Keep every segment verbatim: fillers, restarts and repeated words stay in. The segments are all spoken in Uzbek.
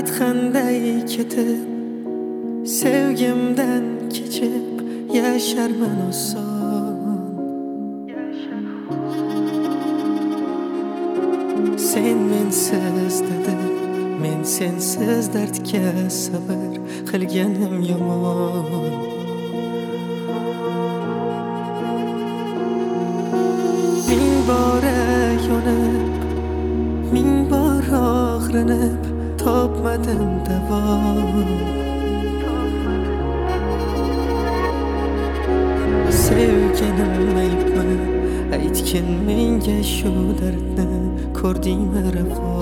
aytganday ketib sevgimdan kechib yasharman oson. Sen mensiz dedi, men sensiz dardga sabr qilganim yomon. Ming bora yonib, ming bor og'rinib, topmadim davo. Sevganim aybmi, aytgin menga shu dardni, ko'rdingmi ravo?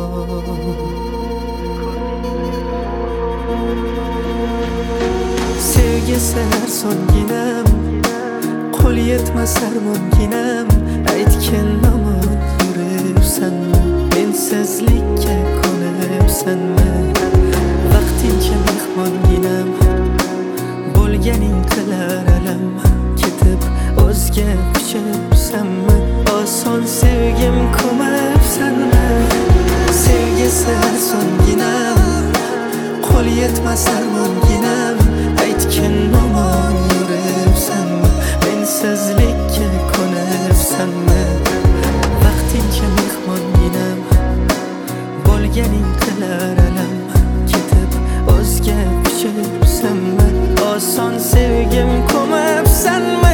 Sevgi sar so'nginam, qo'l yetmas armonginam, aytgin omon yuribsanmi, mensizlikka ko'nibsanmi? Vaqtincha mehmonginam, bo'lganing qilar alam, ketib o'zga kuchibsanmi? Oson sevgim ko'mibsanmi? Sevgi sar so'nginam, qo'l yetmas armonginam, aytgin omon yuribsanmi, mensizlikka ko'nibsanmi? Vaqtincha mehmonginam, bo'lganing qilar alam, ketib o'zga kuchibsanmi? Oson sevgim ko'mibsanmi?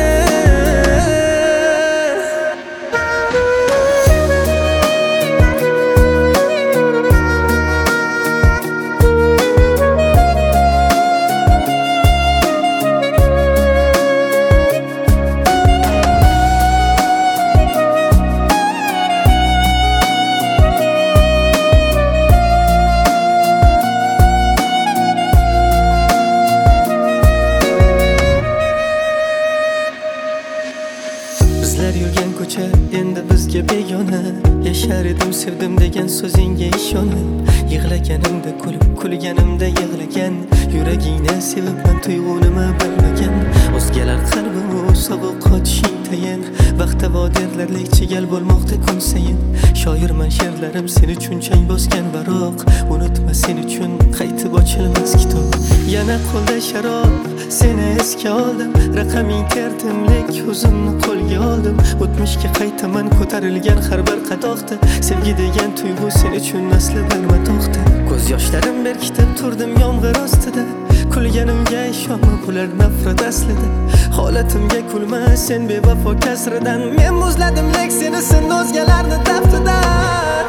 Bizlar yurgan ko'cha endi bizga begona. Yashar edim sevdim degan so'zingga ishonib, yig'laganimda kulib, kulganimda yig'lagan, yuragingni sevibman tuyg'unimi bilmagan. O'zgalar qalbi sovuq qotishing tayin, vaqtda vodirlarlik chigal bo'lmoqda kun sayin. Shoirman she'rlarim sen uchun chang bosgan baroq, unutma sen uchun qaytib ochilmas kitob. Yana qo'lda sharob, seni esga oldim, raqaming tertimlik, o'zimni qo'lga oldim. O'tmishga qaytaman ko'tarilgan har bir qadoqda, sevgi degan tuyg'u sen uchun aslida matoqda. Ko'z yoshlarim berkitib turdim yomg'ir ostida, kulganimga ishonma bular nafrat aslida. Holatimga kulma sen bevafo kasridan, men muzladim lek seni sin o'zgalarni daftidan.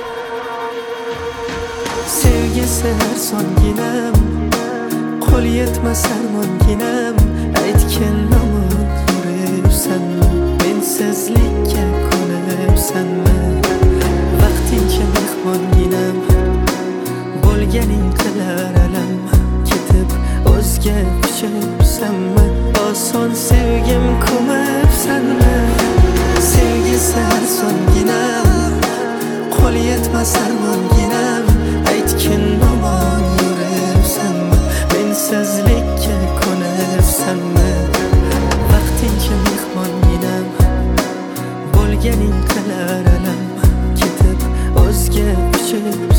Sevgi sar so'nginam, qo'l yetmas armonginam, aytgin omon yuribsanmi, mensizlikka ko'nibsanmi? Vaqtincha mehmonginam, bo'lganing qilar alam, ketib o'zga kuchibsanmi? Oson sevgim ko'mibsanmi? Sevgi sar so'nginam, qo'l yetmas armonginam, aytgin omon yuribsanmi, mensizlikka ko'nibsanmi? Vaqtincha mehmonginam, bo'lganing qilar alam, ketib o'zga kuchib